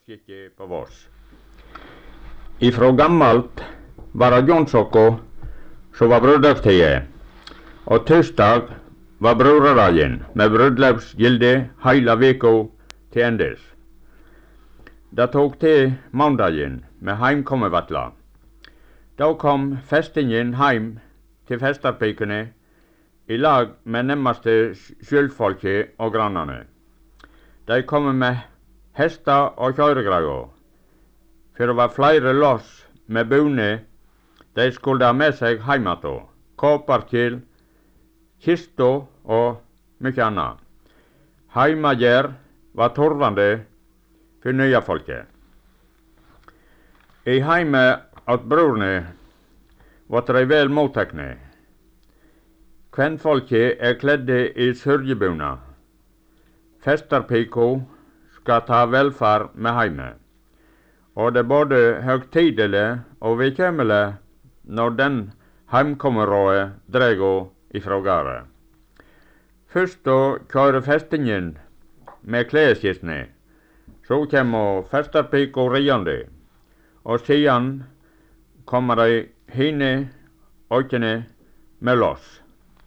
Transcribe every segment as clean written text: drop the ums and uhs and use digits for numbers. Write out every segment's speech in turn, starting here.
brødskikke på Voss. Ifra gammalt var det Jonsokko som var brødløpstid, og tirsdag var brødredagen med brødløpsgilde heila veka til endes. Det tok til mandagen med heimkommevatla. Da kom festingen heim til festarpikene i lag med nærmeste skyldfolket og grannene. De kom med hester og kjøregreier, for det var flere loss med bune de skulle ha med seg heimato, kopparkil, kisto og mykje annet. Heimagjær var torvande for nye folket. I heime at brorne var de vel mottekne. Kvenfolket kledde i sørgebuna. Festarpiko skal ta velferd med heime, og det er både høgtidelig og vedkjemmelig når den heimkommerådet drego ifra gardet. Først da køyrer festingen med kleskistene, så kommer festarpiko riande, og siden kommer de hine økene med loss.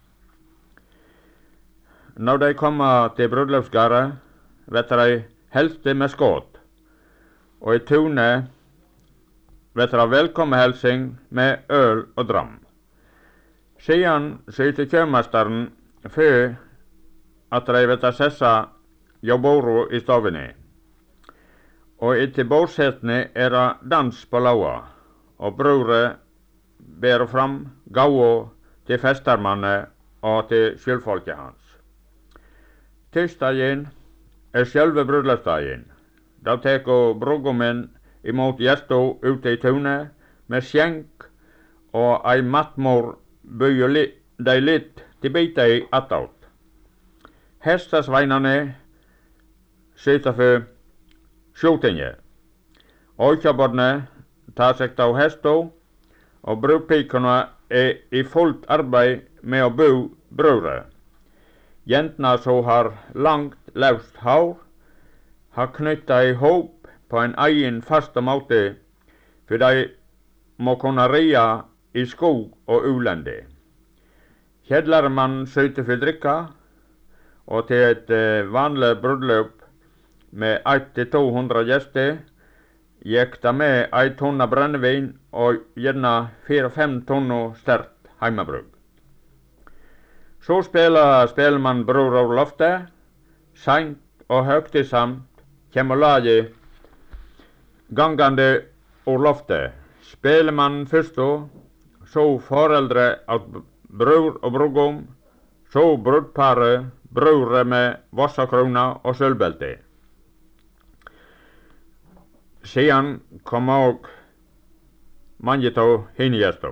Når de kommer til brødløpsgardet, vet de helste med skåt, og i tunet vet de velkommenhelsing med øl og dram. Siden sitter kjømasteren for at de vet sessa jobboro i stovene, og etter bordsetene det dans på laua, og brødre bærer fram gaua til festarmanne og til skyldfolket hans. Tirsdagen sjølve brødløpsdagen. Da teker brudgommen imot gjester ute i tunet med skjenk, og ei mattmor bøyer de litt til bita i attåt. Hestasveinane sitter for skjotinget. Øykjabodne tar seg av hester, og brudpikene i fullt arbeid med å bo brødre. Jentene som har langt, løst hår, har knyttet i hop på en egen faste måte, for de må kunne ria i skog og ulende. Kjedlarmannen syter for drikka, og til et vanlig brødløp med 100–200 gjester gikk det med ei tonne brennevin og gjerne 4–5 tonner sterkt heimebrygg. Så spiller man bror over loftet. Seint og høgtidsamt kommer laget gangande over loftet. Spiller man først da, så foreldre av bror og brudgom, så brudparet, brødre med vossakrona og sølvbelte. Siden kom òg mange av hine gjester.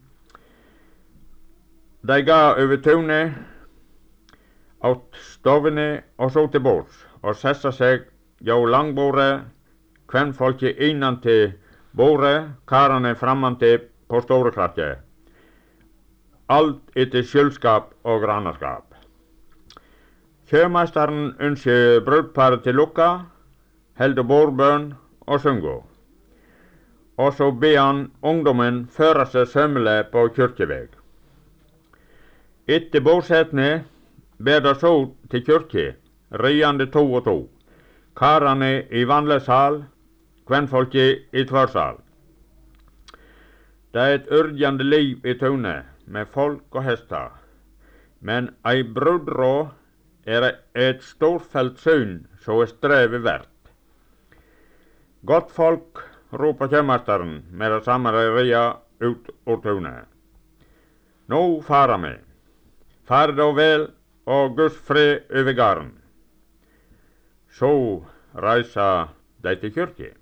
De ga over tunet åt stovene og så til bords, og sessa seg jo langbordet, kvenfolket innantil bordet, karane framantil på storekrattet. Alt etter skyldskap og grannskap. Kjømasteren ønsker brudparet til lukka, helder bordbønn og synger. Og så ber han ungdommen føre seg sømmelig på kyrkjeveg. Etter bordsetene ber det så til kyrkje, riande 2 og 2. Karane i vanlig sal, kvenfolket i tverrsal. Det et yrjande liv i tunet, med folk og hester. Men ei brudrå et storfelt syn som strevet verdt. Godt folk, roper kjømasteren med det samme ria ut ur tunet. Nå farer vi. Far da vel, og Guds fred over garden. Så reiser de til kyrkje.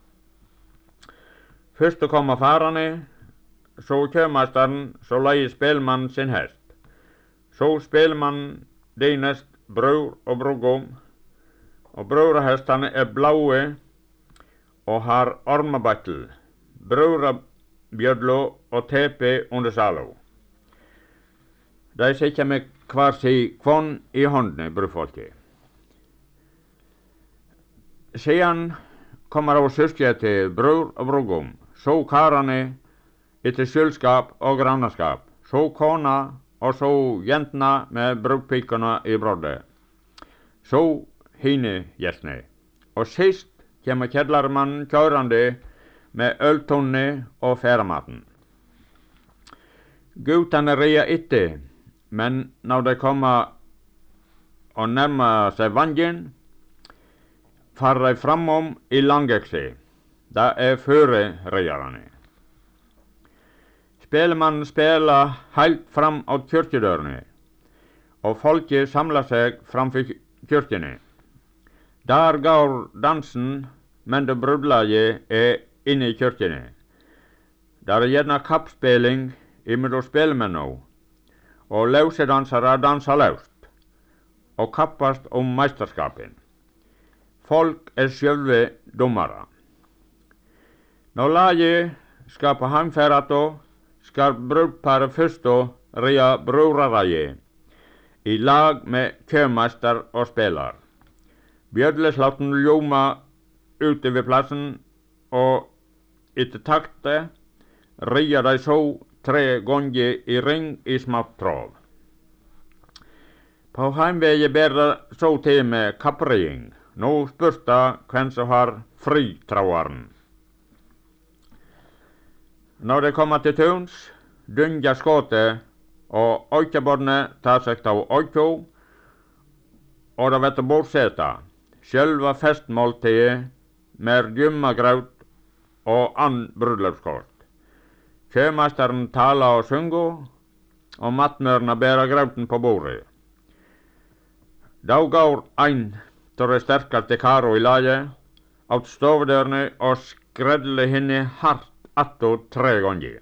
Først kommer farane, så kjømasteren, så leier spelmannen sin hest. Så spelmannen dynest bror og brudgom, og brorahestene blaue og har ormebattel, brorabjødlo og tepe under salo. De sitter med hver si kvån i håndene, brudfolket. Siden kommer av søsken til bror og brorgom, så karene etter kjølskap og grannskap, så kona og så jentene med brugpikene i broddet, så hine gjestene. Og sist kommer kjedlermannen kjørende med øltonne og færematen. Guttene reier etter, men når de kommer og nærmer seg vangen, farer de framom i langekse. Det føre reierne. Spelemannen spiller helt fram av kyrkjedørene, og folket samler seg framfor kyrkjene. Der går dansen, men det brudlaget inne i kyrkjene. Der gjerne kappspilling imellom spelmennene, og lausedansere danser laust, og kappast om meisterskapen. Folk sjølve dommere. Når laget skal på heimferda, skal brudparet først reia broraraget, i lag med kømeister og spiller. Bjødleslatten ljoma ute ved plassen, og etter takte reier de så 3 ganger i ring i smått trav. På heimveien ber det så til med kappreiing. Nå spørs det hvem som har fri tråderen. Når det kommer til tuns, dynger skåtet, og øykebåndene tar seg av øyko, og det vet bordseta. Sjølva festmåltidet med gymagraut og brudløpskort. Kømeisteren taler og synger, og matmørene bærer grauten på bordet. Da går ein av de sterkeste karo i laget av stovedørene og skredler henne hardt attåt 3 ganger.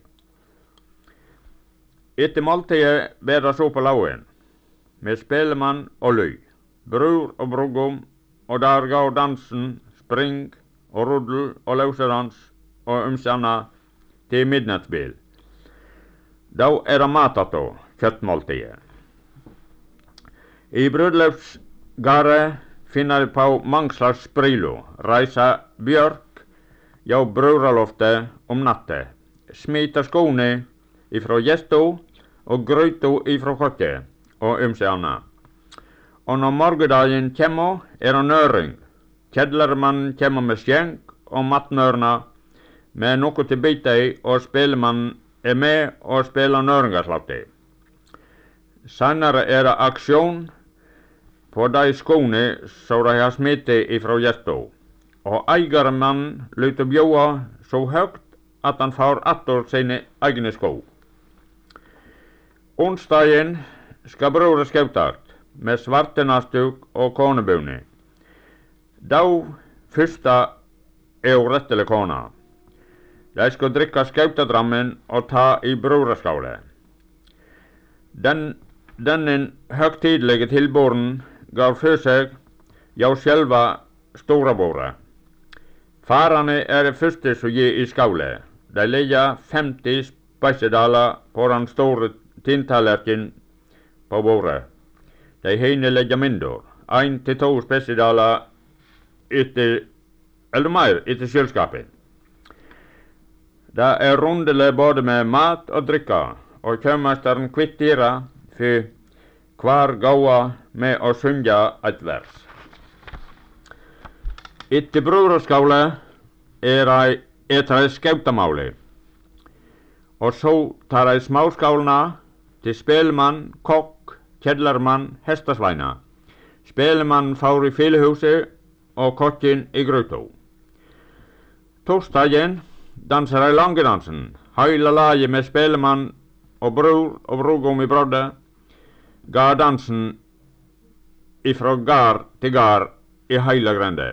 Etter måltidet ber det så på lauen, med spelemann og løy, bror og brorgom, og der går dansen, spring og ruddel og lausedans og ymsjanna til midnattsbil. Da det mat attå, kjøttmåltidet. I brudløpsgardet finner de på mange slags sprilo, reisa bjørk, ja broraloftet om natte, smita skoene ifra gjestå og grøyto ifra kokket og ymsjanna. Og når morgendagen kommer, det nøring. Kjedlermannen kommer med skjenk og matmørna med noe til bita i, og spelemannen med og spiller nøringaslaktet. Senere det aksjon på de skoene som de har smittet ifra gjestå, og eigermannen lytter bjoa så høgt at han får attor sine egne sko. Onsdagen skal broret skautast med svartenastuk og konebune. Da fyrsta rettelig kona. De skal drikke skautadrammen og ta i broraskåle. Denne høgtidlige tilboren gav for seg jau sjølva storabordet. Farane det første som gir i skåle. De legger 50 speisedaler på den store tinntallerken på bordet. De hine legger mindre, 1 til 2 speisedaler eller mer etter kjølskapet. Det rundelig både med mat og drikka, og kømeisteren kvitterer for hver gåa med å synge et vers. Etter broraskåle de skautamålet, og så tar de småskålene til spelmann, kokk, kjedlermann, hestasveina. Spelemannen får i fillehuset og kokken i gryta. Torsdagen danser de langedansen, heile laget med spelemann og brorgom i broddet, ga dansen ifra gard til gard i heile grende.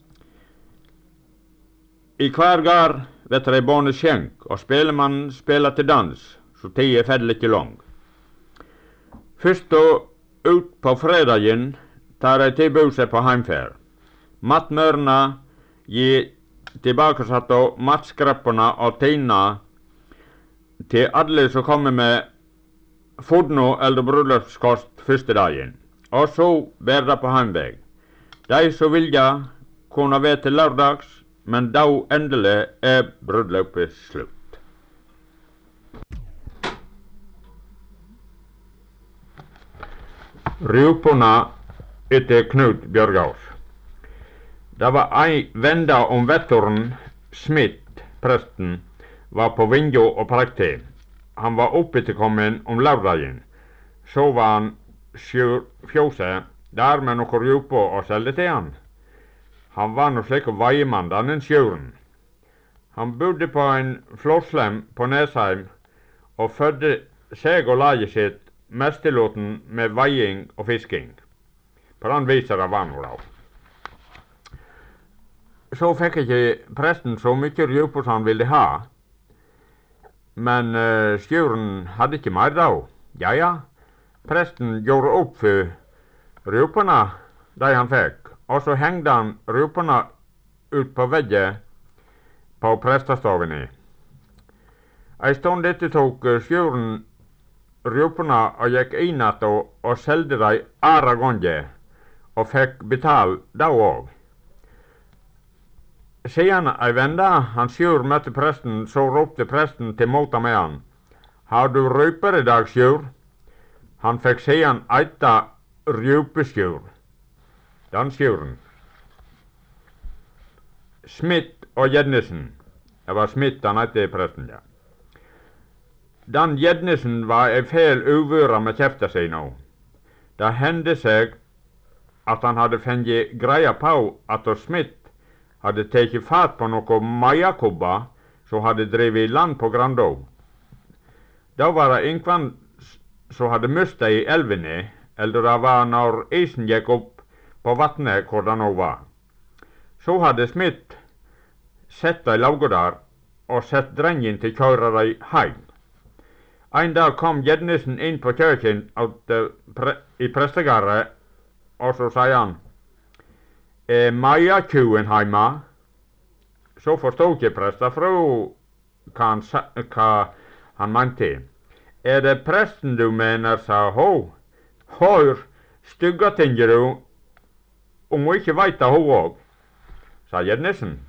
I hver gard vet de båne skjenk, og spelemannen spiller til dans, så tida fell ikke lang. Først ut på fredagen tar de tilbud seg på heimferd. Matmørna gir tilbakesatt matskreppene og tina til alle som kommer med fodno eller bryllupskost første dagen, og så ber det på heimveg. De som vilja kunne være til lørdags men da endelig brudløpet slutt. Rjupuna etter Knut Bjørgaas. Det var ei venda om vetturen Smith, presten, var på Vinjå og prekte. Han var oppetterkommen om lørdagen. Så var han fjose der med noen rjuper og selgte til han. Han var nå slik veiemann den sjøren. Han bodde på en flåslem på Nesheim og fødde seg og laget sitt mestelåten med veiing og fisking. På den viset det var nå da. Så fikk ikke presten så mye rjuper som han ville ha. Men sjøren hadde ikke mer da. Ja, presten gjorde opp for rjupene de han fikk, og så hengde han rjupene ut på veggen på prestestavene. Ei stund etter tok sjøren rjupene og gikk inn att og selgde de andre ganger, og fikk betal da òg. Siden ei venda han sjur møtte presten, så ropte presten til mota med han. Har du røyper i dag, sjur? Han fikk siden eita rjupeskjur. Den sjøren. Smith og Gjednesen. Det var Smith han eite presten, ja. Den Gjednesen var ei fæl uvøra med kjefta si nå. Det hendte seg at han hadde fengt greia på at Smith hadde teki fat på noe majakobba som hadde drevet i land på Grandå. Da var det yngvann som hadde mista i elvene, eller det var når isen gikk opp på vattnet hvor det nå var. Så hadde Smith sett de lauga der og sett drengen til kjøre de heim. En dag kom Gjednesen inn på kjøkken i prestegardet, og så sier han, Maja-tjuen heima? Så forstod ikke prestefru hva han mente. Det presten du mener, sa ho? Hør, stygga tinger du, om hun ikke veit det ho òg, sa Gjednesen.